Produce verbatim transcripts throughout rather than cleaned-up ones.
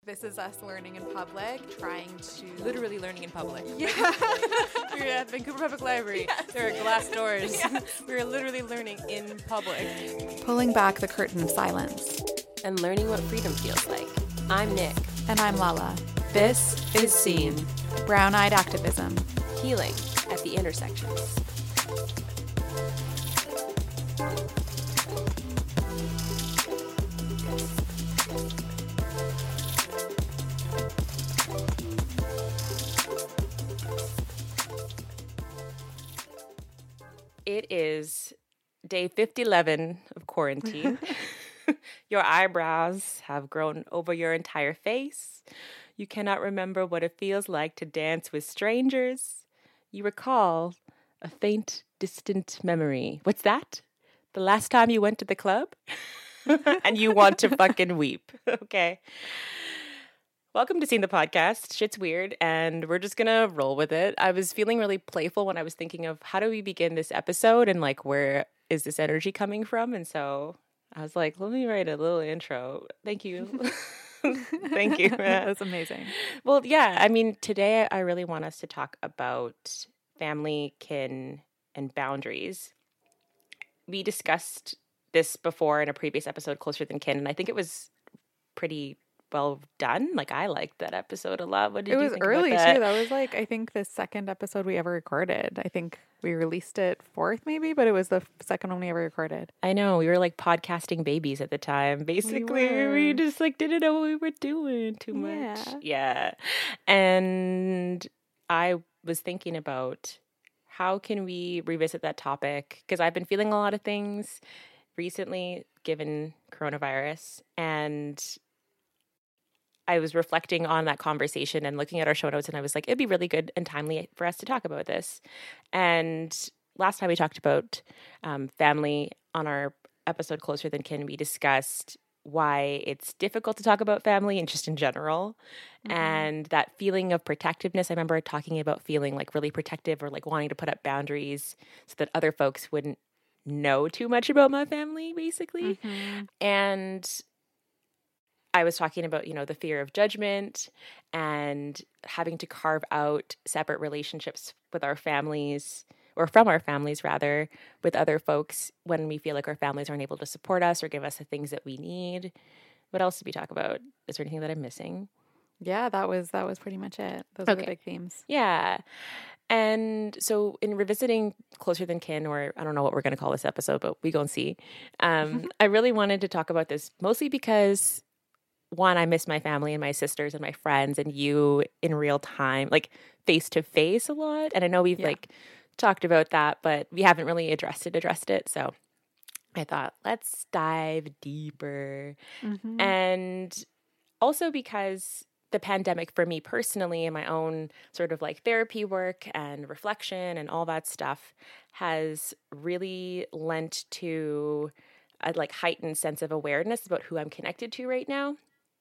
This is us learning in public, trying to... Literally learning in public. Yeah. We're at the Vancouver Public Library. Yes. There are glass doors. Yes. We're literally learning in public. Pulling back the curtain of silence. And learning what freedom feels like. I'm Nick. And I'm Lala. This is Seen. Brown-eyed activism. Healing at the intersections. It is day fifty eleven of quarantine. Your eyebrows have grown over your entire face. You cannot remember what it feels like to dance with strangers. You recall a faint, distant memory. What's that? The last time you went to the club? And you want to fucking weep. Okay. Welcome to Seeing the Podcast. Shit's weird, and we're just gonna roll with it. I was feeling really playful when I was thinking of how do we begin this episode and like where is this energy coming from? And so I was like, let me write a little intro. Thank you. Thank you. That's amazing. Well, yeah, I mean, today I really want us to talk about family, kin, and boundaries. We discussed this before in a previous episode, Closer Than Kin, and I think it was pretty well done. Like, I liked that episode a lot. What did It you was think early, about that? too. That was like, I think, the second episode we ever recorded. I think we released it fourth, maybe, but it was the f- second one we ever recorded. I know. We were like podcasting babies at the time. Basically, we, were. just like didn't know what we were doing too much. Yeah. Yeah. And I was thinking about how can we revisit that topic? Because I've been feeling a lot of things recently given coronavirus, and I was reflecting on that conversation and looking at our show notes, and I was like, it'd be really good and timely for us to talk about this. And last time we talked about um, family on our episode Closer Than Kin, we discussed why it's difficult to talk about family and just in general. Mm-hmm. And that feeling of protectiveness. I remember talking about feeling like really protective or like wanting to put up boundaries so that other folks wouldn't know too much about my family, basically. Mm-hmm. And I was talking about, you know, the fear of judgment and having to carve out separate relationships with our families, or from our families rather, with other folks when we feel like our families aren't able to support us or give us the things that we need. What else did we talk about? Is there anything that I'm missing? Yeah, that was that was pretty much it. Those Okay. were the big themes. Yeah. And so in revisiting Closer Than Kin, or I don't know what we're going to call this episode, but we go and see. Um, I really wanted to talk about this mostly because, one, I miss my family and my sisters and my friends and you in real time, like face to face a lot. And I know we've Yeah. like talked about that, but we haven't really addressed it, addressed it. So I thought, let's dive deeper. Mm-hmm. And also because the pandemic for me personally and my own sort of like therapy work and reflection and all that stuff has really lent to a like heightened sense of awareness about who I'm connected to right now.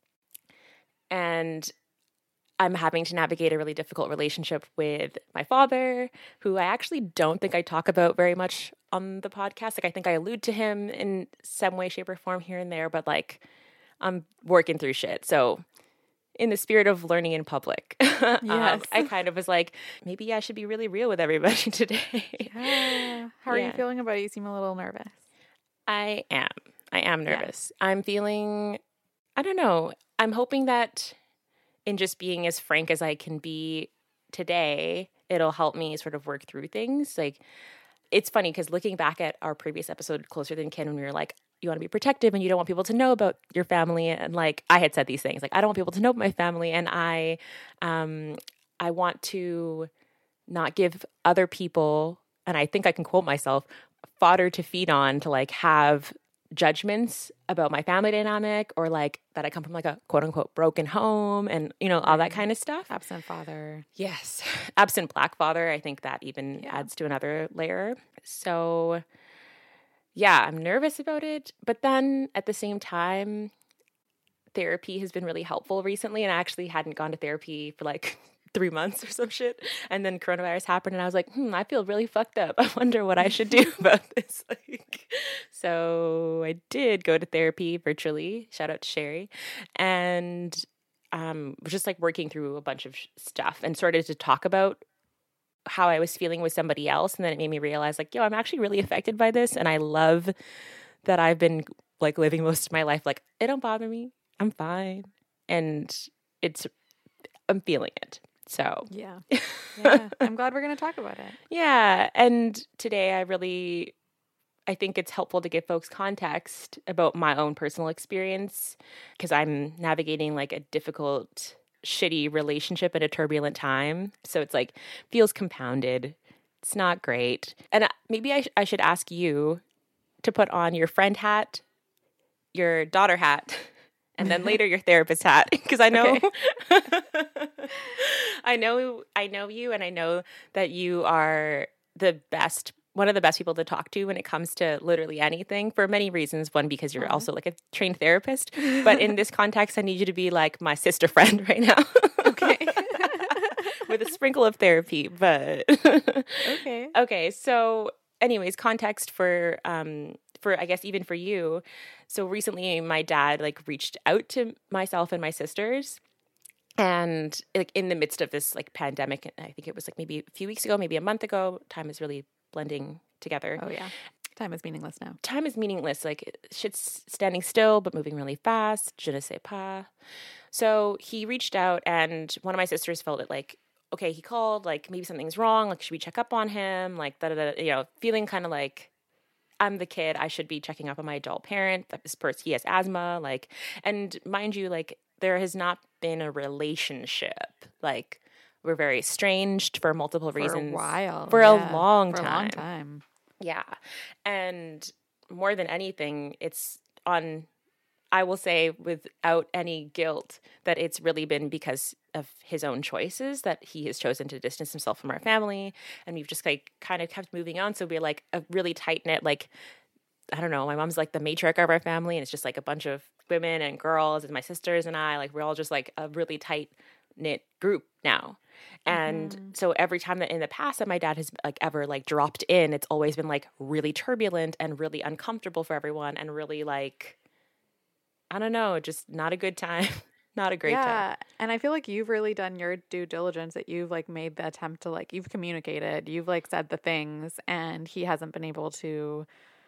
And I'm having to navigate a really difficult relationship with my father, who I actually don't think I talk about very much on the podcast. Like, I think I allude to him in some way, shape, or form here and there, but like I'm working through shit. So in the spirit of learning in public, Yes. um, I kind of was like, maybe I should be really real with everybody today. Yeah. How are Yeah. you feeling about it? You seem a little nervous. I am. I am nervous. Yeah. I'm feeling, I don't know. I'm hoping that in just being as frank as I can be today, it'll help me sort of work through things. Like, it's funny because looking back at our previous episode, Closer Than Kin, when we were like, you want to be protective and you don't want people to know about your family. And like, I had said these things, like, I don't want people to know about my family. And I, um, I want to not give other people, and I think I can quote myself, fodder to feed on to like have judgments about my family dynamic, or like that I come from like a quote unquote broken home and, you know, all that kind of stuff. Absent father. Yes. Absent black father. I think that even Yeah. adds to another layer. So yeah, I'm nervous about it. But then at the same time, therapy has been really helpful recently. And I actually hadn't gone to therapy for like three months or some shit. And then coronavirus happened and I was like, hmm, I feel really fucked up. I wonder what I should do about this. Like, so I did go to therapy virtually. Shout out to Sherry. And um, was just like working through a bunch of sh- stuff and started to talk about how I was feeling with somebody else. And then it made me realize like, yo, I'm actually really affected by this. And I love that I've been like living most of my life like, it don't bother me. I'm fine. And it's, I'm feeling it. So yeah. Yeah. I'm glad we're going to talk about it. Yeah. And today I really, I think it's helpful to give folks context about my own personal experience because I'm navigating like a difficult, shitty relationship at a turbulent time. So it's like, feels compounded. It's not great. And uh, maybe I, sh- I should ask you to put on your friend hat, your daughter hat, and then later your therapist hat, because I know, okay. I know, I know you, and I know that you are the best, one of the best people to talk to when it comes to literally anything for many reasons. One, because you're uh-huh. also like a trained therapist, but in this context, I need you to be like my sister friend right now. Okay. With a sprinkle of therapy, but okay. Okay. So anyways, context for, um, for, I guess, even for you. So recently my dad like reached out to myself and my sisters, and like in the midst of this like pandemic, I think it was like maybe a few weeks ago, maybe a month ago, time is really blending together. Oh yeah. Time is meaningless now. Time is meaningless. Like shit's standing still, but moving really fast. Je ne sais pas. So he reached out, and one of my sisters felt it like, okay, he called, like maybe something's wrong. Like, should we check up on him? Like, da da da, you know, feeling kind of like, I'm the kid. I should be checking up on my adult parent. This person, he has asthma. Like, and mind you, like, there has not been a relationship. Like, we're very estranged for multiple for reasons. For a while. For yeah. a long for time. For a long time. Yeah. And more than anything, it's on, I will say without any guilt, that it's really been because of his own choices that he has chosen to distance himself from our family. And we've just like kind of kept moving on. So we're like a really tight knit, like, I don't know, my mom's like the matriarch of our family, and it's just like a bunch of women and girls and my sisters and I, like we're all just like a really tight knit group now. And mm-hmm. so every time that in the past that my dad has like ever like dropped in, it's always been like really turbulent and really uncomfortable for everyone, and really like, I don't know, just not a good time. Not a great yeah, time. Yeah. And I feel like you've really done your due diligence, that you've like made the attempt to like, you've communicated, you've like said the things, and he hasn't been able to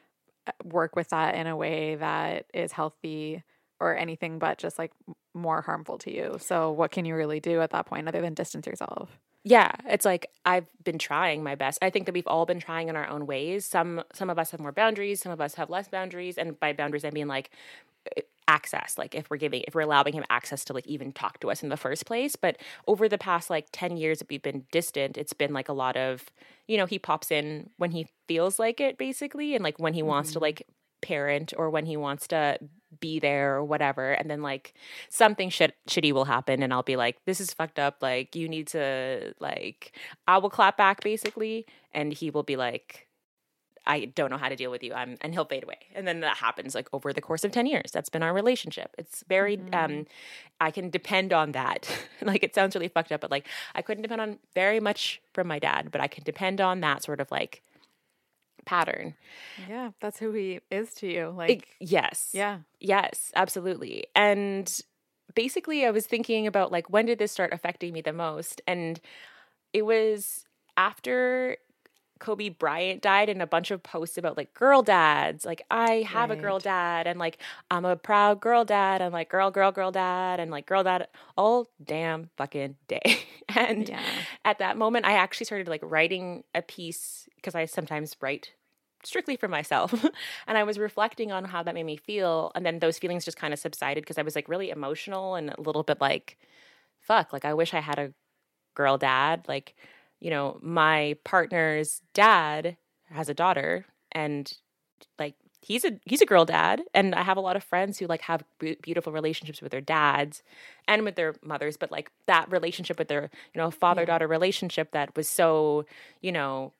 work with that in a way that is healthy or anything but just like more harmful to you. So what can you really do at that point other than distance yourself? Yeah, it's like I've been trying my best. I think that we've all been trying in our own ways. Some some of us have more boundaries, some of us have less boundaries, and by boundaries I mean like access, like if we're giving if we're allowing him access to like even talk to us in the first place. But over the past like ten years that we've been distant, it's been like a lot of, you know, he pops in when he feels like it basically, and like when he mm-hmm. wants to like parent or when he wants to be there or whatever, and then like something shit shitty will happen and I'll be like, this is fucked up, like you need to, like I will clap back basically, and he will be like, I don't know how to deal with you. I'm, and he'll fade away. And then that happens like over the course of ten years. That's been our relationship. It's very, mm-hmm. um, I can depend on that. Like it sounds really fucked up, but like I couldn't depend on very much from my dad, but I can depend on that sort of like pattern. Yeah. That's who he is to you. Like, it, yes. Yeah. Yes, absolutely. And basically I was thinking about like, when did this start affecting me the most? And it was after Kobe Bryant died, and a bunch of posts about like girl dads, like I have right. a girl dad, and like I'm a proud girl dad, and like girl, girl, girl dad, and like girl dad all damn fucking day. And yeah. at that moment, I actually started like writing a piece, because I sometimes write strictly for myself. And I was reflecting on how that made me feel. And then those feelings just kind of subsided, because I was like really emotional and a little bit like, fuck, like I wish I had a girl dad. Like, you know, my partner's dad has a daughter, and like he's a he's a girl dad, and I have a lot of friends who like have b- beautiful relationships with their dads and with their mothers, but like that relationship with their, you know, father-daughter yeah. relationship that was so, you know,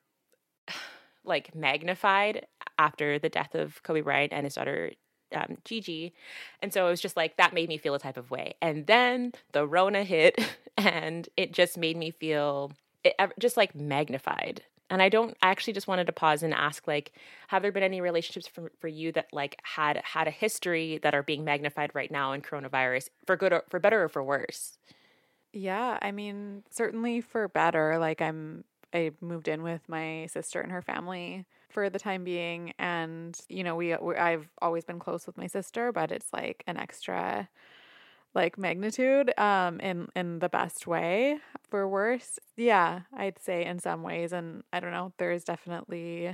like magnified after the death of Kobe Bryant and his daughter Um, Gigi. And so it was just like, that made me feel a type of way. And then the Rona hit, and it just made me feel it just like magnified And I don't, I actually just wanted to pause and ask, like, have there been any relationships for, for you that like had had a history that are being magnified right now in coronavirus, for good or for better or for worse? Yeah, I mean, certainly for better. Like I'm I moved in with my sister and her family for the time being, and you know, we, we I've always been close with my sister, but it's like an extra like magnitude um in in the best way. For worse, yeah, I'd say in some ways. And I don't know, there's definitely,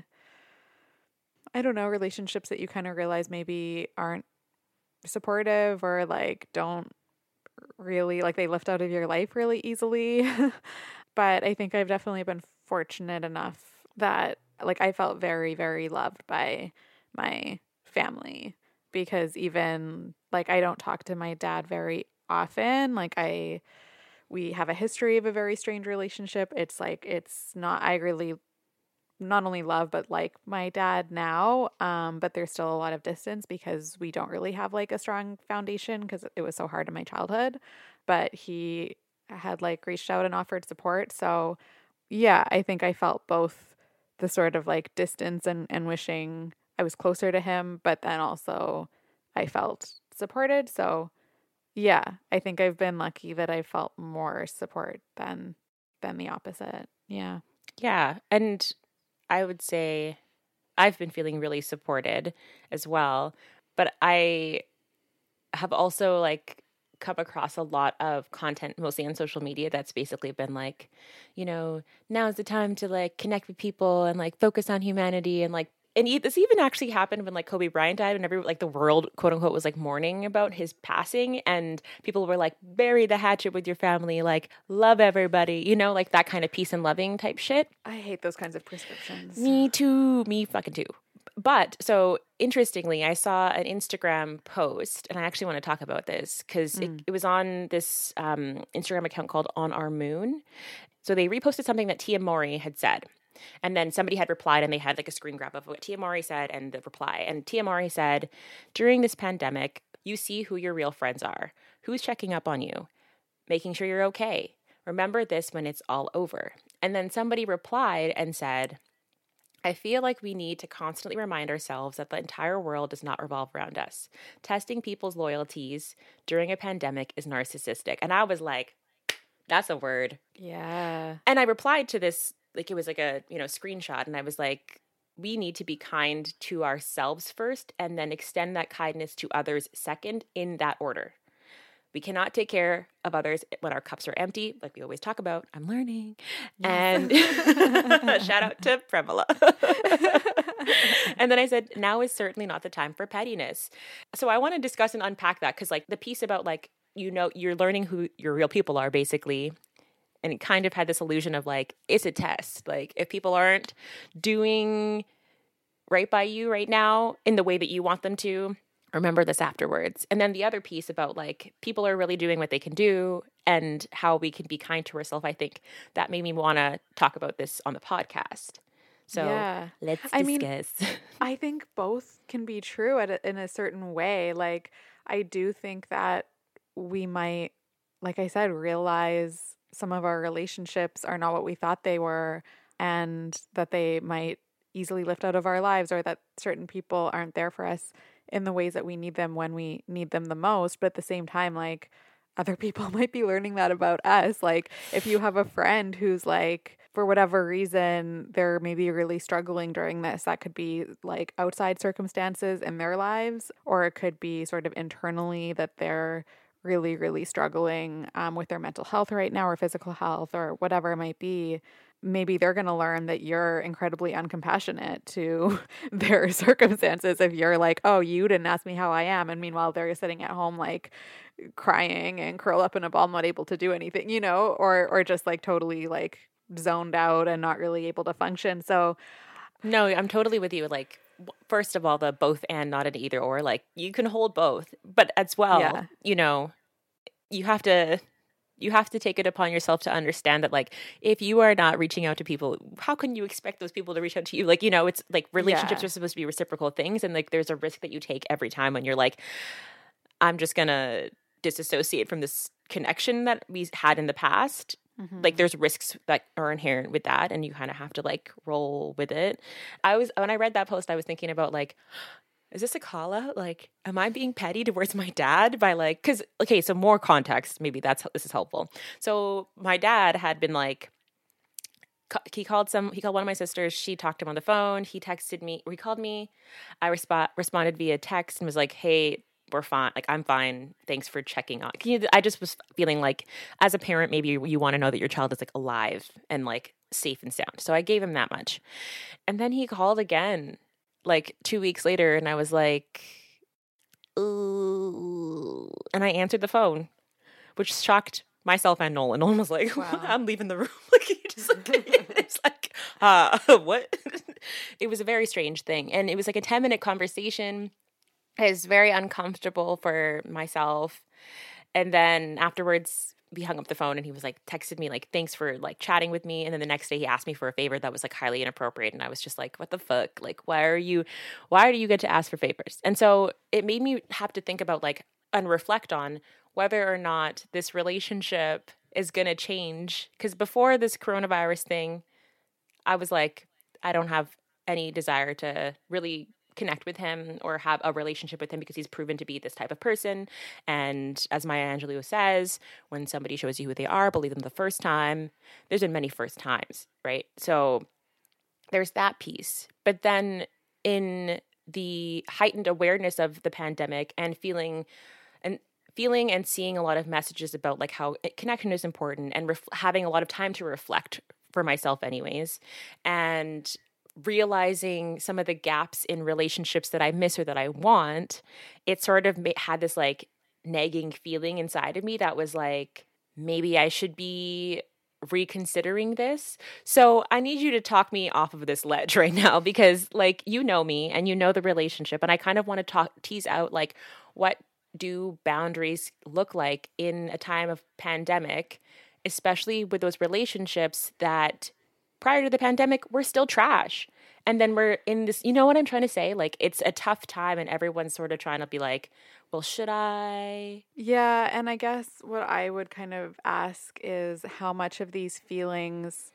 I don't know, relationships that you kind of realize maybe aren't supportive or like don't really, like, they lift out of your life really easily. But I think I've definitely been fortunate enough that like I felt very, very loved by my family, because even like I don't talk to my dad very often. Like I we have a history of a very strange relationship. It's like it's not, I really not only love but like my dad now, um but there's still a lot of distance because we don't really have like a strong foundation because it was so hard in my childhood. But he had like reached out and offered support. So yeah, I think I felt both the sort of like distance and and wishing I was closer to him, but then also I felt supported. So yeah, I think I've been lucky that I felt more support than than the opposite. Yeah. Yeah. And I would say I've been feeling really supported as well. But I have also like come across a lot of content, mostly on social media, that's basically been like, you know, now's the time to like connect with people and like focus on humanity. And like, and e- this even actually happened when like Kobe Bryant died, whenever like the world, quote unquote, was like mourning about his passing. And people were like, bury the hatchet with your family, like love everybody, you know, like that kind of peace and loving type shit. I hate those kinds of prescriptions. Me too. Me fucking too. But so interestingly, I saw an Instagram post, and I actually want to talk about this because mm. it, it was on this um, Instagram account called On Our Moon. So they reposted something that Tia Mowry had said. And then somebody had replied, and they had like a screen grab of what Tia Mowry said and the reply. And Tia Mowry said, during this pandemic, you see who your real friends are. Who's checking up on you? Making sure you're okay. Remember this when it's all over. And then somebody replied and said, I feel like we need to constantly remind ourselves that the entire world does not revolve around us. Testing people's loyalties during a pandemic is narcissistic. And I was like, that's a word. Yeah. And I replied to this, like it was like a, you know, screenshot. And I was like, we need to be kind to ourselves first and then extend that kindness to others second, in that order. We cannot take care of others when our cups are empty, like we always talk about. I'm learning. Yes. And shout out to Premila. And then I said, now is certainly not the time for pettiness. So I want to discuss and unpack that, because like the piece about like, you know, you're learning who your real people are basically. And it kind of had this illusion of like, it's a test. Like if people aren't doing right by you right now in the way that you want them to, remember this afterwards. And then the other piece about like people are really doing what they can do and how we can be kind to ourselves, I think that made me want to talk about this on the podcast. So yeah. Let's discuss. I mean, I think both can be true at a, in a certain way. Like I do think that we might, like I said, realize some of our relationships are not what we thought they were, and that they might easily lift out of our lives, or that certain people aren't there for us in the ways that we need them when we need them the most. But at the same time, like other people might be learning that about us. Like if you have a friend who's like, for whatever reason, they're maybe really struggling during this, that could be like outside circumstances in their lives, or it could be sort of internally that they're really, really struggling um, with their mental health right now, or physical health, or whatever it might be. Maybe they're going to learn that you're incredibly uncompassionate to their circumstances if you're like, oh, you didn't ask me how I am. And meanwhile, they're sitting at home like crying and curl up in a ball, not able to do anything, you know, or or just like totally like zoned out and not really able to function. So no, I'm totally with you. Like, first of all, the both and, not an either or, like you can hold both, but as well, yeah. you know, you have to... You have to take it upon yourself to understand that, like, if you are not reaching out to people, how can you expect those people to reach out to you? Like, you know, it's like relationships yeah. are supposed to be reciprocal things. And like, there's a risk that you take every time when you're like, I'm just going to disassociate from this connection that we had in the past Mm-hmm. Like there's risks that are inherent with that, and you kind of have to like roll with it. I was, when I read that post, I was thinking about like, is this a call out? Like, am I being petty towards my dad by like, cause okay, so more context, maybe that's, this is helpful. So my dad had been like, he called some, he called one of my sisters. She talked to him on the phone. He texted me, or he called me. I resp- responded via text and was like, hey, we're fine. Like, I'm fine. Thanks for checking on. Can you, I just was feeling like as a parent, maybe you, you want to know that your child is like alive and like safe and sound. So I gave him that much. And then he called again, like two weeks later. And I was like, ooh. And I answered the phone, which shocked myself and Nolan. Nolan was like, wow. I'm leaving the room. Like, he just like, it's like, uh, what? It was a very strange thing. And it was like a ten minute conversation. It was very uncomfortable for myself. And then afterwards, we hung up the phone and he was like, texted me like, thanks for like chatting with me. And then the next day he asked me for a favor that was like highly inappropriate. And I was just like, what the fuck? Like, why are you, why do you get to ask for favors? And so it made me have to think about like, and reflect on whether or not this relationship is going to change. Because before this coronavirus thing, I was like, I don't have any desire to really connect with him or have a relationship with him because he's proven to be this type of person. And as Maya Angelou says, when somebody shows you who they are, believe them the first time. There's been many first times, right? So there's that piece. But then in the heightened awareness of the pandemic and feeling and feeling and seeing a lot of messages about like how connection is important and ref- having a lot of time to reflect for myself anyways, and realizing some of the gaps in relationships that I miss or that I want, it sort of had this like nagging feeling inside of me that was like, maybe I should be reconsidering this. So I need you to talk me off of this ledge right now, because like, you know me and you know the relationship, and I kind of want to talk, tease out like, what do boundaries look like in a time of pandemic, especially with those relationships that prior to the pandemic, we're still trash. And then we're in this, you know what I'm trying to say? Like, it's a tough time and everyone's sort of trying to be like, well, should I? Yeah. And I guess what I would kind of ask is how much of these feelings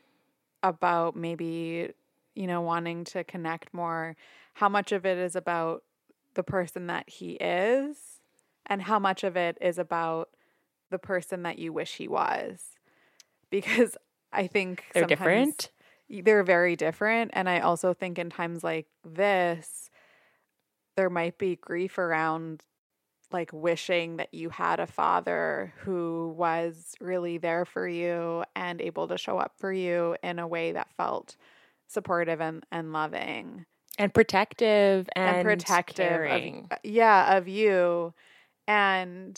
about maybe, you know, wanting to connect more, how much of it is about the person that he is and how much of it is about the person that you wish he was? Because I think they're sometimes different. They're very different. And I also think in times like this, there might be grief around like wishing that you had a father who was really there for you and able to show up for you in a way that felt supportive and, and loving. And protective and, and protective caring. Of, yeah, of you. And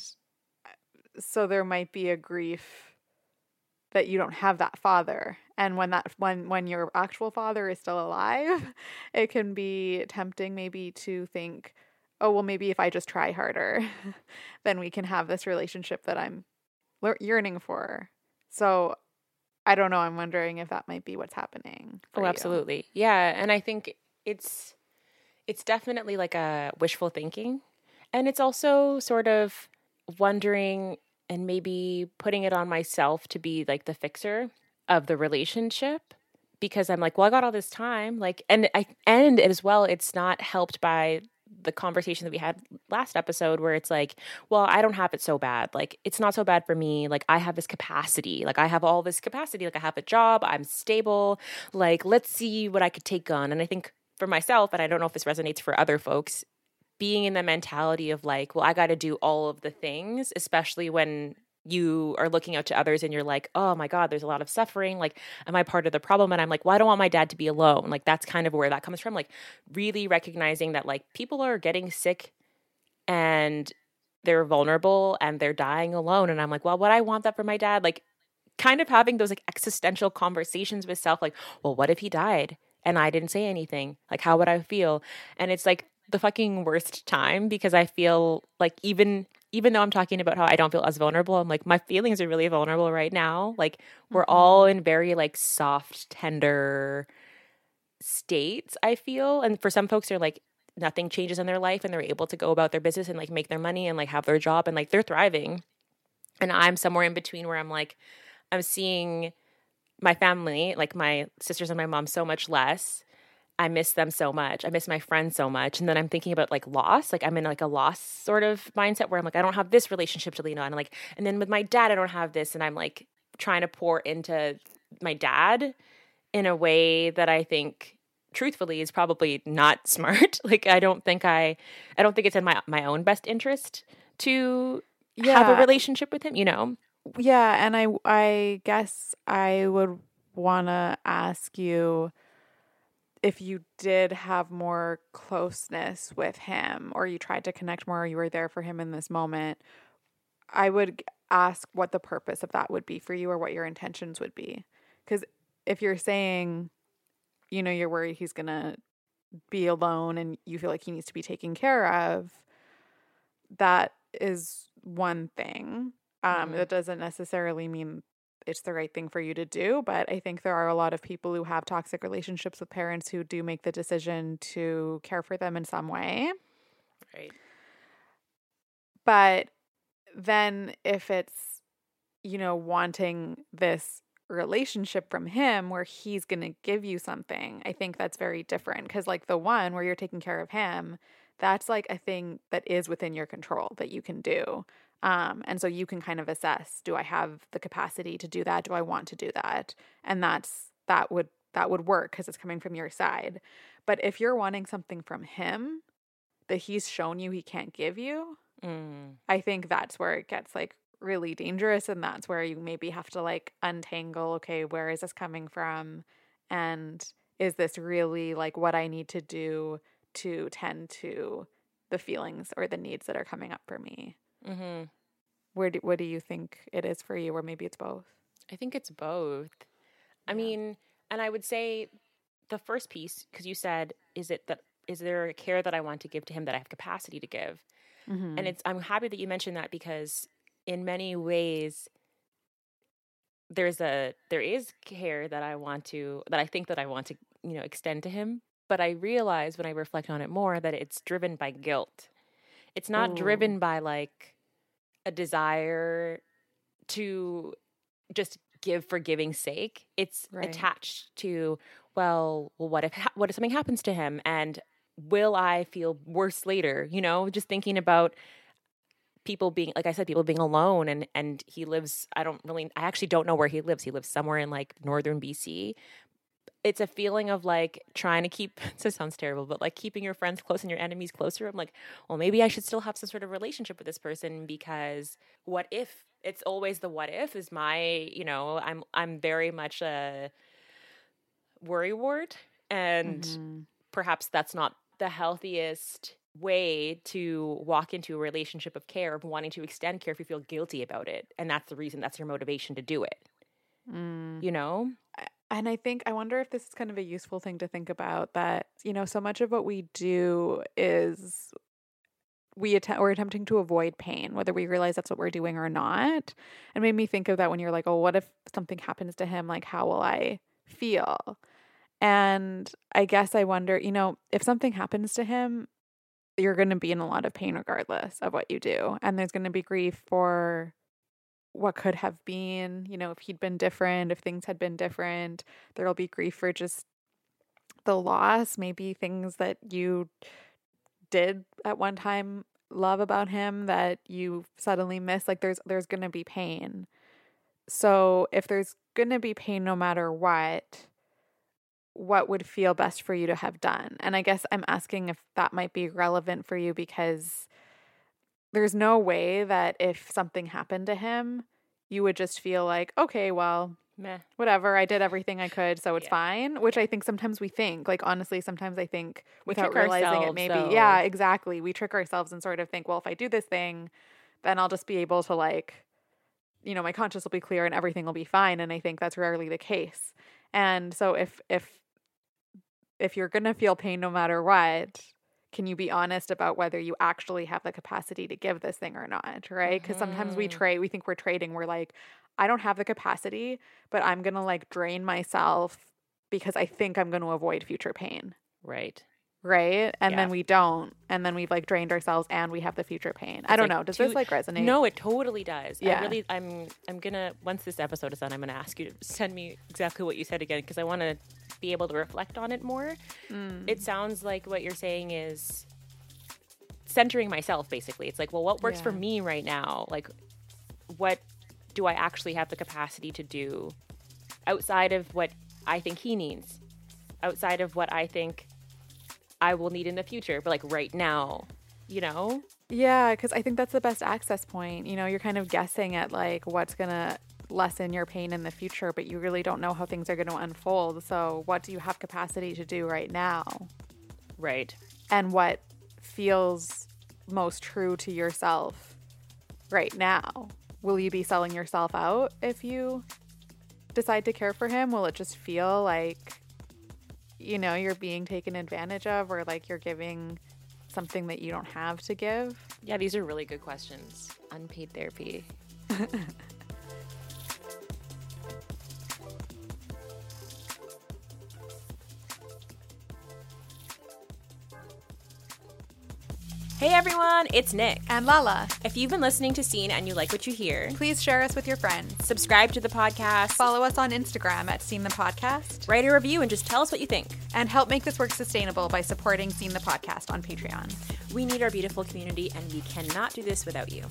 so there might be a grief that you don't have that father. And when that when when your actual father is still alive, it can be tempting maybe to think, oh, well, maybe if I just try harder, then we can have this relationship that I'm yearning for. So I don't know. I'm wondering if that might be what's happening. Oh, you. Absolutely. Yeah. And I think it's it's definitely like a wishful thinking. And it's also sort of wondering and maybe putting it on myself to be like the fixer of the relationship, because I'm like, well, I got all this time. Like, and I, and as well, it's not helped by the conversation that we had last episode where it's like, well, I don't have it so bad. Like, it's not so bad for me. Like, I have this capacity. Like, I have all this capacity. Like, I have a job. I'm stable. Like, let's see what I could take on. And I think for myself, and I don't know if this resonates for other folks, being in the mentality of like, well, I got to do all of the things, especially when you are looking out to others and you're like, oh my God, there's a lot of suffering. Like, am I part of the problem? And I'm like, well, I don't want my dad to be alone. Like, that's kind of where that comes from. Like, really recognizing that like people are getting sick and they're vulnerable and they're dying alone. And I'm like, well, would I want that for my dad? Like, kind of having those like existential conversations with self, like, well, what if he died and I didn't say anything? Like, how would I feel? And it's like the fucking worst time, because I feel like even even though I'm talking about how I don't feel as vulnerable, I'm like, my feelings are really vulnerable right now. Like, we're mm-hmm. all in very like soft, tender states, I feel. And for some folks, they're like, nothing changes in their life and they're able to go about their business and like make their money and like have their job and like they're thriving. And I'm somewhere in between where I'm like, I'm seeing my family, like my sisters and my mom, so much less. I miss them so much. I miss my friends so much. And then I'm thinking about like loss. Like I'm in like a loss sort of mindset where I'm like, I don't have this relationship to lean on. And like, and then with my dad, I don't have this. And I'm like trying to pour into my dad in a way that I think truthfully is probably not smart. Like I don't think I, I don't think it's in my, my own best interest to Yeah. have a relationship with him, you know? Yeah. And I, I guess I would want to ask you if you did have more closeness with him, or you tried to connect more, or you were there for him in this moment, I would ask what the purpose of that would be for you, or what your intentions would be. Because if you're saying, you know, you're worried he's going to be alone and you feel like he needs to be taken care of, that is one thing. Um, Mhm. That doesn't necessarily mean it's the right thing for you to do, but I think there are a lot of people who have toxic relationships with parents who do make the decision to care for them in some way. Right. But then if it's, you know, wanting this relationship from him where he's going to give you something, I think that's very different. Because like the one where you're taking care of him, that's like a thing that is within your control that you can do. Um, and so you can kind of assess, do I have the capacity to do that? Do I want to do that? And that's, that would, that would work because it's coming from your side. But if you're wanting something from him that he's shown you he can't give you, Mm. I think that's where it gets like really dangerous. And that's where you maybe have to like untangle, okay, where is this coming from? And is this really like what I need to do to tend to the feelings or the needs that are coming up for me? Mm-hmm. Where do, what do you think it is for you? Or maybe it's both. I think it's both. I Yeah. mean, and I would say the first piece, because you said, is it that, is there a care that I want to give to him that I have capacity to give? Mm-hmm. And it's, I'm happy that you mentioned that, because in many ways there's a, there is care that I want to, that I think that I want to, you know, extend to him. But I realize when I reflect on it more that it's driven by guilt. It's not Ooh. driven by like a desire to just give for giving's sake. It's Right. attached to, well, well, what if ha- what if something happens to him, and will I feel worse later? You know, just thinking about people being, like I said, people being alone, and and he lives. I don't really. I actually don't know where he lives. He lives somewhere in like northern B C. It's a feeling of like trying to keep, this sounds terrible, but like keeping your friends close and your enemies closer. I'm like, well, maybe I should still have some sort of relationship with this person, because what if, it's always the what if is my, you know, I'm, I'm very much a worrywart, and Mm-hmm. perhaps that's not the healthiest way to walk into a relationship of care, of wanting to extend care if you feel guilty about it. And that's the reason, that's your motivation to do it, Mm. you know? And I think, I wonder if this is kind of a useful thing to think about, that, you know, so much of what we do is we attempt, we're attempting to avoid pain, whether we realize that's what we're doing or not. And made me think of that when you're like, oh, what if something happens to him? Like, how will I feel? And I guess I wonder, you know, if something happens to him, you're going to be in a lot of pain regardless of what you do. And there's going to be grief for what could have been, you know, if he'd been different, if things had been different. There'll be grief for just the loss, maybe things that you did at one time love about him that you suddenly miss. Like there's there's going to be pain. So if there's going to be pain no matter what, what would feel best for you to have done? And I guess I'm asking if that might be relevant for you, because there's no way that if something happened to him, you would just feel like, okay, well, Meh. whatever, I did everything I could, so it's Yeah. fine, which I think sometimes we think. Like, honestly, sometimes I think We without trick realizing it, ourselves, maybe, though. yeah, exactly. We trick ourselves and sort of think, well, if I do this thing, then I'll just be able to, like, you know, my conscience will be clear and everything will be fine. And I think that's rarely the case. And so if, if, if you're going to feel pain no matter what, can you be honest about whether you actually have the capacity to give this thing or not, right? Because sometimes we Mhm. trade, we think we're trading. We're like, I don't have the capacity, but I'm going to like drain myself because I think I'm going to avoid future pain. Right. right? And Yeah. then we don't, and then we've like drained ourselves and we have the future pain. I don't like know. Does two- this like resonate? No, it totally does. Yeah. I really, I'm, I'm gonna, once this episode is done, I'm gonna ask you to send me exactly what you said again, because I want to be able to reflect on it more. Mm. It sounds like what you're saying is centering myself, basically. It's like, well, what works Yeah. for me right now? Like, what do I actually have the capacity to do outside of what I think he needs, outside of what I think I will need in the future, but like right now, you know? Yeah, because I think that's the best access point. You know, you're kind of guessing at like what's going to lessen your pain in the future, but you really don't know how things are going to unfold. So, what do you have capacity to do right now? Right. And what feels most true to yourself right now? Will you be selling yourself out if you decide to care for him? Will it just feel like, you know, you're being taken advantage of, or like you're giving something that you don't have to give? Yeah, these are really good questions. Unpaid therapy. Hey everyone, it's Nick. And Lala, If you've been listening to Scene and you like what you hear, please share us with your friends. subscribe to the podcast, Follow us on Instagram at Scene the Podcast, write a review, and just tell us what you think. and help make this work sustainable by supporting Scene the Podcast on Patreon. We need our beautiful community, and we cannot do this without you.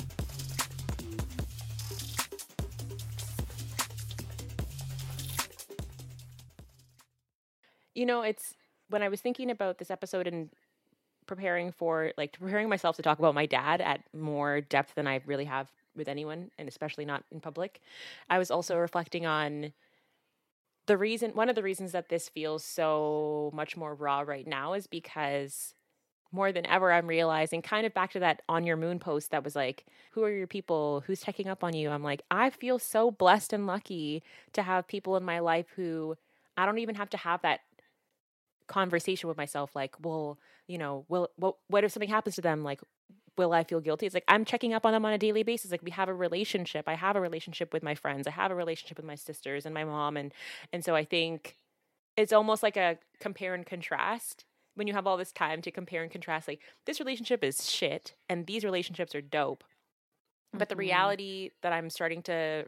You know, it's when I was thinking about this episode and preparing for, like, preparing myself to talk about my dad at more depth than I really have with anyone, and especially not in public, I was also reflecting on the reason, one of the reasons that this feels so much more raw right now is because more than ever, I'm realizing, kind of back to that On Your Moon post that was like, who are your people? Who's checking up on you? I'm like, I feel so blessed and lucky to have people in my life who I don't even have to have that conversation with myself. Like, well, you know, will what, what if something happens to them? Like, will I feel guilty? It's like, I'm checking up on them on a daily basis. Like, we have a relationship. I have a relationship with my friends. I have a relationship with my sisters and my mom. And, and so I think it's almost like a compare and contrast. When you have all this time to compare and contrast, like, this relationship is shit and these relationships are dope. But the Mhm. reality that I'm starting to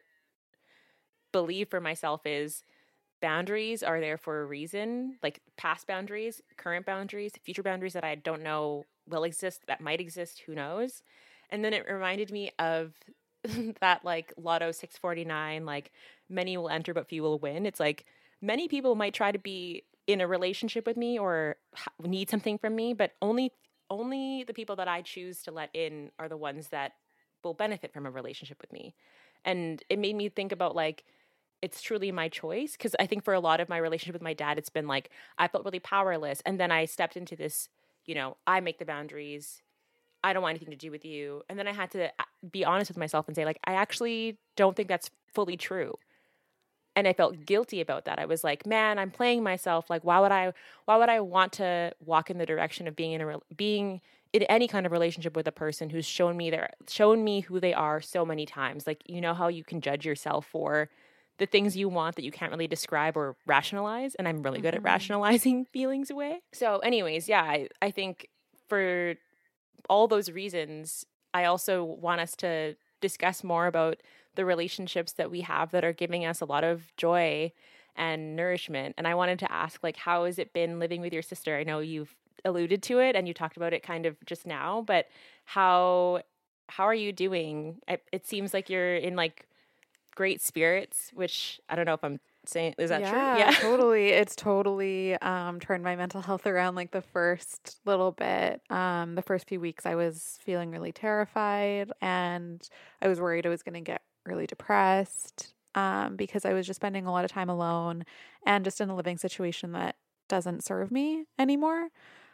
believe for myself is boundaries are there for a reason, like past boundaries, current boundaries, future boundaries that I don't know will exist, that might exist, who knows. And then it reminded me of that, like, Lotto six forty-nine, like, many will enter but few will win. It's like, many people might try to be in a relationship with me or need something from me, but only only the people that I choose to let in are the ones that will benefit from a relationship with me. And it made me think about, like, it's truly my choice, because I think for a lot of my relationship with my dad, it's been like, I felt really powerless. And then I stepped into this, you know, I make the boundaries. I don't want anything to do with you. And then I had to be honest with myself and say, like, I actually don't think that's fully true. And I felt guilty about that. I was like, man, I'm playing myself. Like, why would I, why would I want to walk in the direction of being in a, being in any kind of relationship with a person who's shown me their, shown me who they are so many times? Like, you know how you can judge yourself for the things you want that you can't really describe or rationalize. And I'm really good Mhm. at rationalizing feelings away. So anyways, yeah, I, I think for all those reasons, I also want us to discuss more about the relationships that we have that are giving us a lot of joy and nourishment. And I wanted to ask, like, how has it been living with your sister? I know you've alluded to it and you talked about it kind of just now, but how how are you doing? It, it seems like you're in, like, great spirits, which I don't know if I'm saying, is that yeah, true? Yeah, totally. It's totally um, turned my mental health around. Like the first little bit, um, the first few weeks, I was feeling really terrified, and I was worried I was going to get really depressed um, because I was just spending a lot of time alone and just in a living situation that doesn't serve me anymore.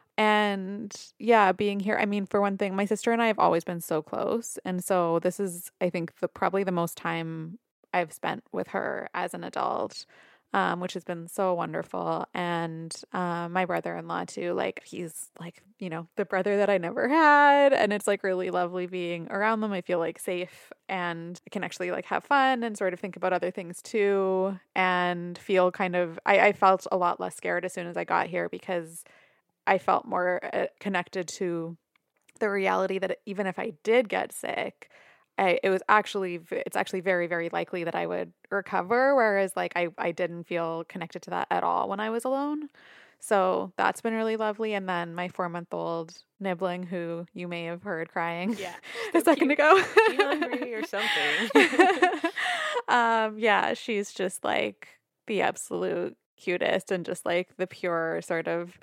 And yeah, being here, I mean, for one thing, my sister and I have always been so close. And so this is, I think, the probably the most time I've spent with her as an adult, um, which has been so wonderful. And um, my brother-in-law too, like he's like, you know, the brother that I never had. And it's like really lovely being around them. I feel like safe and I can actually like have fun and sort of think about other things too and feel kind of, I, I felt a lot less scared as soon as I got here because I felt more uh, connected to the reality that even if I did get sick, I, it was actually, it's actually very, very likely that I would recover. Whereas like I, I didn't feel connected to that at all when I was alone. So that's been really lovely. And then my four month old Nibbling, who you may have heard crying Yeah, a so second cute. ago. She hungry or something? um, yeah, she's just like the absolute cutest and just like the pure sort of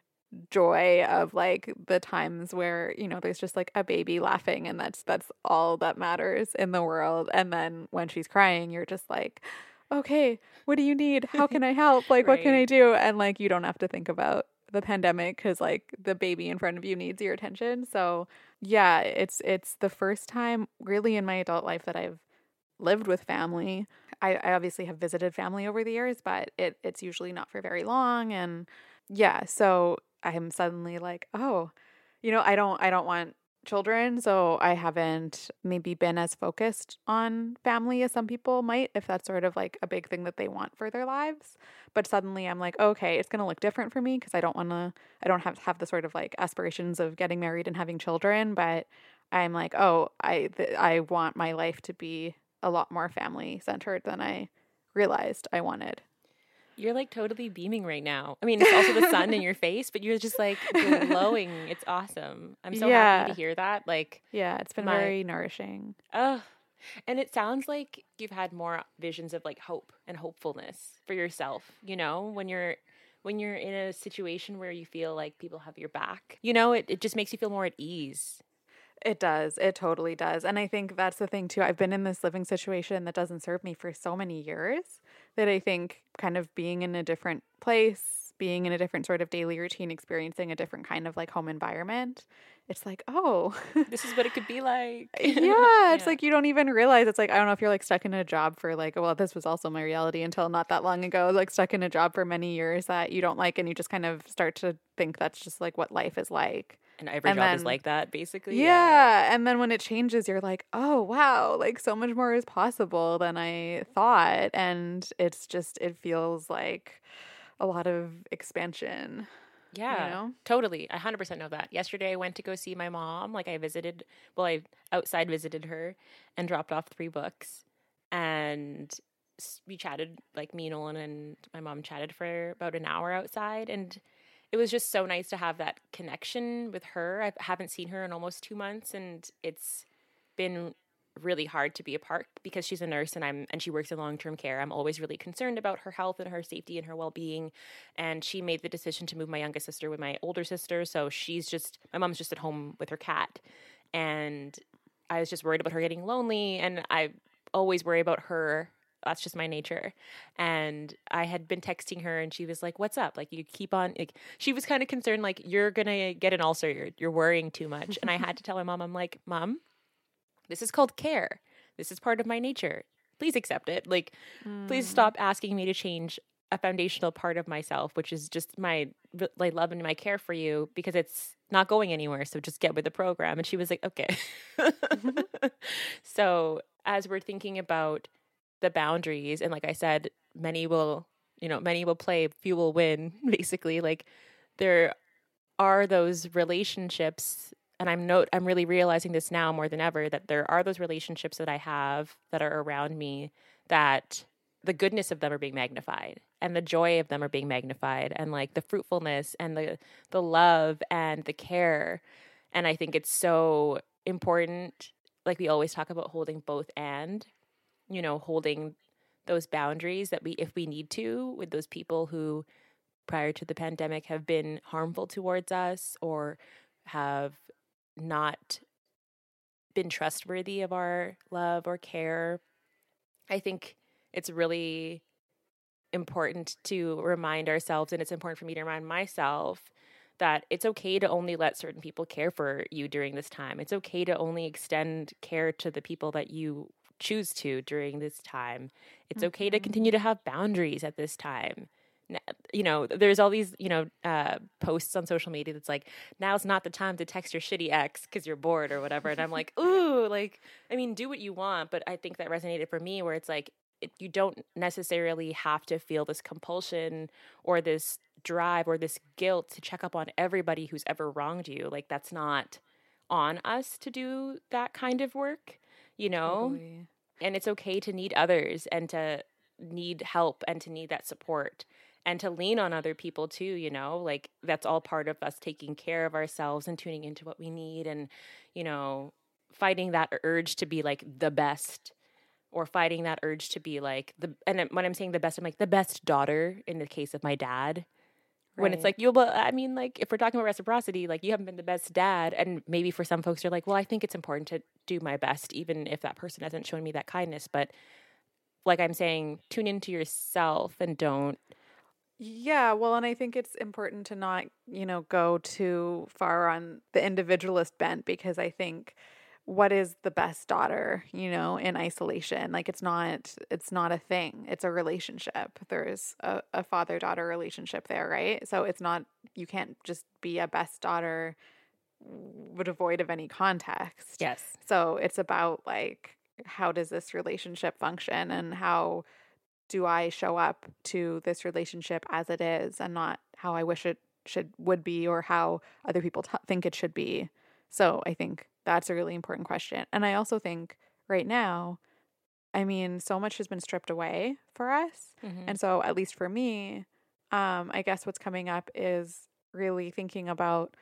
joy of like the times where, you know, there's just like a baby laughing and that's that's all that matters in the world. And then when she's crying, you're just like, okay, what do you need? How can I help? Like, what can I Right. do? And like, you don't have to think about the pandemic because like the baby in front of you needs your attention. So yeah, it's it's the first time really in my adult life that I've lived with family. I, I obviously have visited family over the years, but it it's usually not for very long. And yeah, so I'm suddenly like, oh, you know, I don't I don't want children, so I haven't maybe been as focused on family as some people might, if that's sort of like a big thing that they want for their lives. But suddenly I'm like, okay, it's going to look different for me because I don't want to I don't have have the sort of like aspirations of getting married and having children, but I'm like, oh, I th- I want my life to be a lot more family centered than I realized I wanted. You're like totally beaming right now. I mean, it's also the sun in your face, but you're just like glowing. It's awesome. I'm so Yeah. happy to hear that. Like, Yeah, it's been my- very nourishing. oh, and it sounds like you've had more visions of like hope and hopefulness for yourself, you know, when you're when you're in a situation where you feel like people have your back. You know, it, it just makes you feel more at ease. It does. It totally does. And I think that's the thing too. I've been in this living situation that doesn't serve me for so many years that I think kind of being in a different place, being in a different sort of daily routine, experiencing a different kind of like home environment, it's like, oh, This is what it could be like. yeah, it's Yeah. like you don't even realize. It's like, I don't know if you're like stuck in a job for like, well, this was also my reality until not that long ago, like stuck in a job for many years that you don't like and you just kind of start to think that's just like what life is like. And every And job is then- like that, basically. Yeah. And then when it changes, you're like, oh, wow, like so much more is possible than I thought. And it's just, it feels like a lot of expansion. Yeah, You know? totally. I one hundred percent know that. Yesterday, I went to go see my mom. Like, I visited, well, I outside visited her and dropped off three books. And s- we chatted, like, me, Nolan, and my mom chatted for about an hour outside. And it was just so nice to have that connection with her. I haven't seen her in almost two months, and it's been really hard to be apart because she's a nurse and I'm and she works in long-term care. I'm always really concerned about her health and her safety and her well-being. And she made the decision to move my youngest sister with my older sister, so she's just my mom's just at home with her cat. And I was just worried about her getting lonely, and I always worry about her. That's just my nature. And I had been texting her and she was like, what's up? Like, you keep on, like, she was kind of concerned, like, you're going to get an ulcer. You're, you're worrying too much. And I had to tell my mom, I'm like, Mom, this is called care. This is part of my nature. Please accept it. Like, please stop asking me to change a foundational part of myself, which is just my like love and my care for you, because it's not going anywhere. So just get with the program. And she was like, okay. So as we're thinking about the boundaries, and like I said, many will, you know, many will play, few will win, basically. Like, there are those relationships, and I'm note I'm really realizing this now more than ever, that there are those relationships that I have that are around me, that the goodness of them are being magnified and the joy of them are being magnified, and like the fruitfulness and the the love and the care. And I think it's so important, like we always talk about holding both, and, you know, holding those boundaries that we, if we need to, with those people who prior to the pandemic have been harmful towards us or have not been trustworthy of our love or care. I think it's really important to remind ourselves, and it's important for me to remind myself, that it's okay to only let certain people care for you during this time. It's okay to only extend care to the people that you choose to during this time. It's mm-hmm. okay to continue to have boundaries at this time. You know, there's all these, you know, uh, posts on social media that's like, now's not the time to text your shitty ex because you're bored or whatever. And I'm like, ooh, like, I mean, do what you want. But I think that resonated for me, where it's like, it, you don't necessarily have to feel this compulsion or this drive or this guilt to check up on everybody who's ever wronged you. Like, that's not on us to do that kind of work, you know? Totally. And it's okay to need others and to need help and to need that support and to lean on other people too, you know? Like, that's all part of us taking care of ourselves and tuning into what we need and, you know, fighting that urge to be like the best, or fighting that urge to be like the, and when I'm saying the best, I'm like the best daughter in the case of my dad. Right. When it's like, you, but I mean, like, if we're talking about reciprocity, like, you haven't been the best dad. And maybe for some folks, you're like, well, I think it's important to do my best, even if that person hasn't shown me that kindness. But like I'm saying, tune into yourself and don't. Yeah, well, and I think it's important to not, you know, go too far on the individualist bent, because I think what is the best daughter, you know, in isolation? Like, it's not, it's not a thing. It's a relationship. There's a, a father-daughter relationship there, right? So it's not, you can't just be a best daughter devoid of any context. Yes. So it's about like, how does this relationship function, and how do I show up to this relationship as it is, and not how I wish it should would be, or how other people t- think it should be. So I think that's a really important question. And I also think right now, I mean, so much has been stripped away for us. Mm-hmm. And so at least for me, um, I guess what's coming up is really thinking about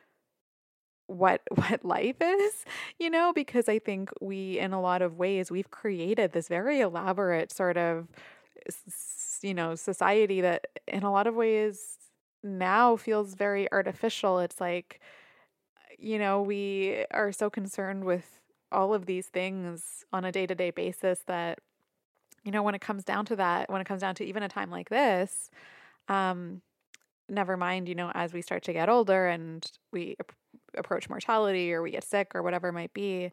what what life is, you know, because I think we, in a lot of ways, we've created this very elaborate sort of, you know, society that in a lot of ways now feels very artificial. It's like, you know, we are so concerned with all of these things on a day-to-day basis that, you know, when it comes down to that, when it comes down to even a time like this, um, never mind, you know, as we start to get older and we ap- approach mortality, or we get sick, or whatever it might be,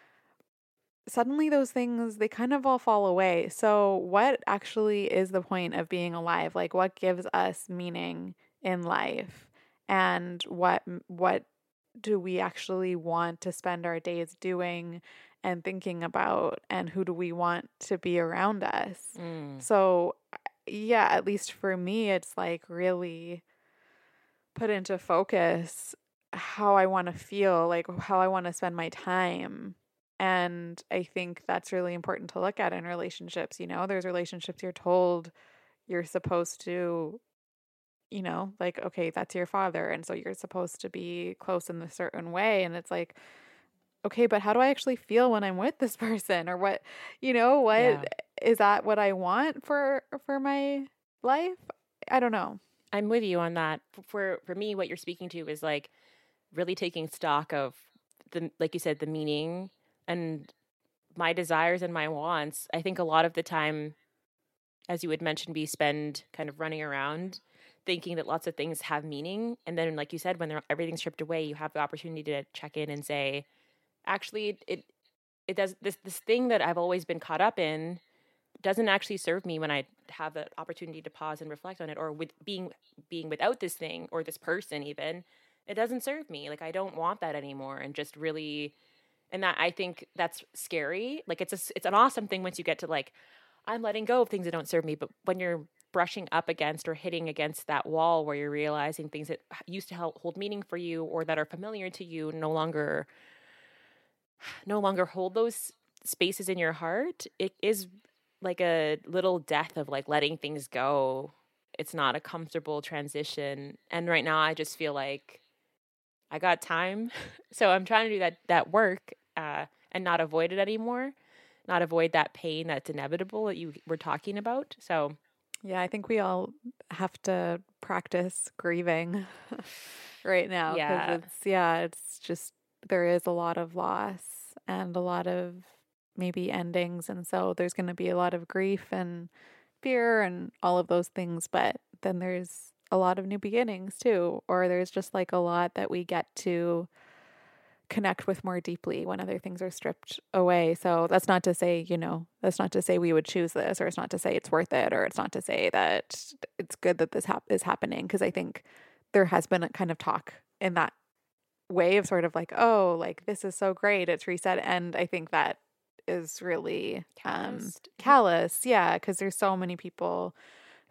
suddenly those things, they kind of all fall away. So what actually is the point of being alive? Like, what gives us meaning in life? And what what do we actually want to spend our days doing and thinking about, and who do we want to be around us? Mm. So yeah, at least for me, it's like really put into focus how I want to feel, like how I want to spend my time. And I think that's really important to look at in relationships. You know, there's relationships you're told you're supposed to, you know, like, okay, that's your father, and so you're supposed to be close in a certain way. And it's like, okay, but how do I actually feel when I'm with this person? Or what, you know, what yeah. is that what I want for for my life? I don't know. I'm with you on that. For for me, what you're speaking to is like really taking stock of the, like you said, the meaning and my desires and my wants. I think a lot of the time, as you had mentioned, we spend kind of running around thinking that lots of things have meaning. And then, like you said, when everything's stripped away, you have the opportunity to check in and say, actually, it it does this this thing that I've always been caught up in doesn't actually serve me when I have the opportunity to pause and reflect on it. Or with being being without this thing or this person, even, it doesn't serve me. Like, I don't want that anymore. And just really, and that, I think that's scary. Like, it's a, it's an awesome thing once you get to like, I'm letting go of things that don't serve me. But when you're brushing up against or hitting against that wall where you're realizing things that used to help hold meaning for you or that are familiar to you no longer, no longer hold those spaces in your heart, it is like a little death of like letting things go. It's not a comfortable transition. And right now I just feel like I got time. So I'm trying to do that, that work uh, and not avoid it anymore. Not avoid that pain that's inevitable that you were talking about. So, yeah, I think we all have to practice grieving right now. Yeah. It's, yeah, it's just, there is a lot of loss and a lot of maybe endings. And so there's going to be a lot of grief and fear and all of those things. But then there's a lot of new beginnings too. Or there's just like a lot that we get to connect with more deeply when other things are stripped away. So that's not to say, you know, that's not to say we would choose this, or it's not to say it's worth it, or it's not to say that it's good that this hap- is happening. Because I think there has been a kind of talk in that way of sort of like, oh, like this is so great, it's reset. And I think that is really um, callous. Yeah, because there's so many people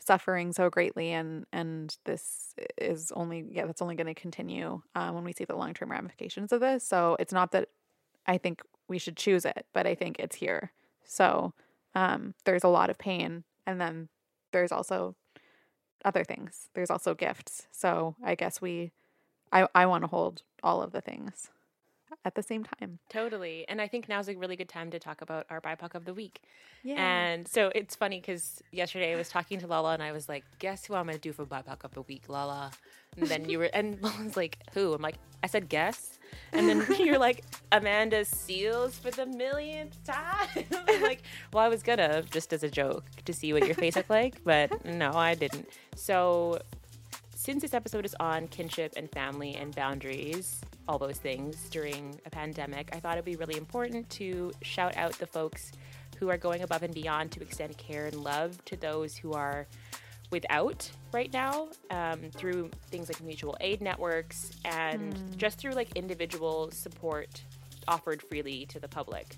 suffering so greatly, and and this is only yeah that's only going to continue um, when we see the long-term ramifications of this. So it's not that I think we should choose it, but I think it's here. So um, there's a lot of pain, and then there's also other things. There's also gifts. So I guess we I I want to hold all of the things at the same time. Totally. And I think now's a really good time to talk about our B I P O C of the week. Yeah. And so it's funny because yesterday I was talking to Lala and I was like, guess who I'm going to do for B I P O C of the week, Lala? And then you were, and Lala's like, who? I'm like, I said, guess. And then you're like, Amanda Seales for the millionth time. I'm like, well, I was going to just as a joke to see what your face looked like, but no, I didn't. So since this episode is on kinship and family and boundaries, all those things during a pandemic, I thought it'd be really important to shout out the folks who are going above and beyond to extend care and love to those who are without right now, um, through things like mutual aid networks and mm. just through like individual support offered freely to the public.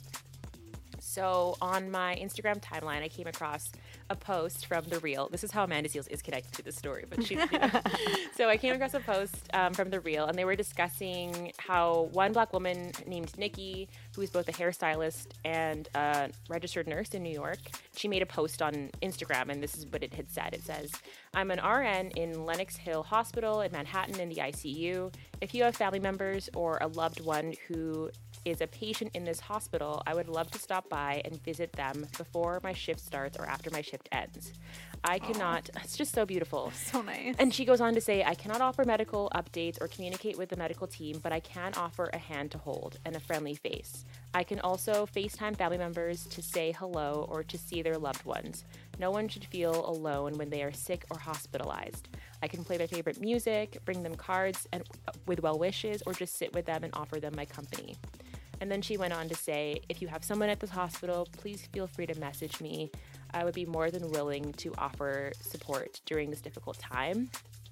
So on my Instagram timeline, I came across a post from The Real. This is how Amanda Seales is connected to the story, but she. You know. So I came across a post um, from The Real, and they were discussing how one Black woman named Nikki, who is both a hairstylist and a registered nurse in New York, she made a post on Instagram, and this is what it had said. It says, "I'm an R N in Lenox Hill Hospital in Manhattan in the I C U. If you have family members or a loved one who is a patient in this hospital, I would love to stop by and visit them before my shift starts or after my shift ends. I cannot," Aww. It's just so beautiful. So nice. And she goes on to say, "I cannot offer medical updates or communicate with the medical team, but I can offer a hand to hold and a friendly face. I can also FaceTime family members to say hello or to see their loved ones. No one should feel alone when they are sick or hospitalized. I can play their favorite music, bring them cards and with well wishes, or just sit with them and offer them my company." And then she went on to say, "If you have someone at this hospital, please feel free to message me. I would be more than willing to offer support during this difficult time."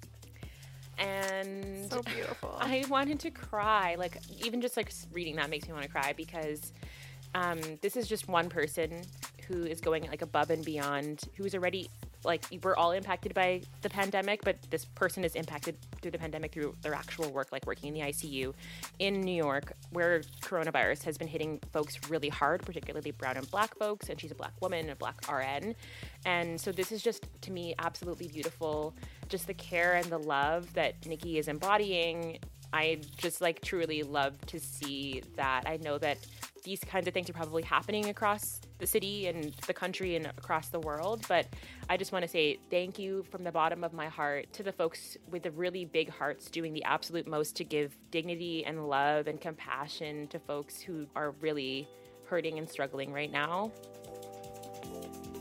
And so beautiful. I wanted to cry. Like, even just like reading that makes me want to cry, because um, this is just one person who is going like above and beyond, who is already, like, we're all impacted by the pandemic, but this person is impacted through the pandemic through their actual work, like working in the I C U in New York, where coronavirus has been hitting folks really hard, particularly brown and Black folks, and she's a Black woman, a Black R N. And so this is just, to me, absolutely beautiful. Just the care and the love that Nikki is embodying. I just like truly love to see that. I know that these kinds of things are probably happening across the city and the country and across the world, but I just want to say thank you from the bottom of my heart to the folks with the really big hearts doing the absolute most to give dignity and love and compassion to folks who are really hurting and struggling right now.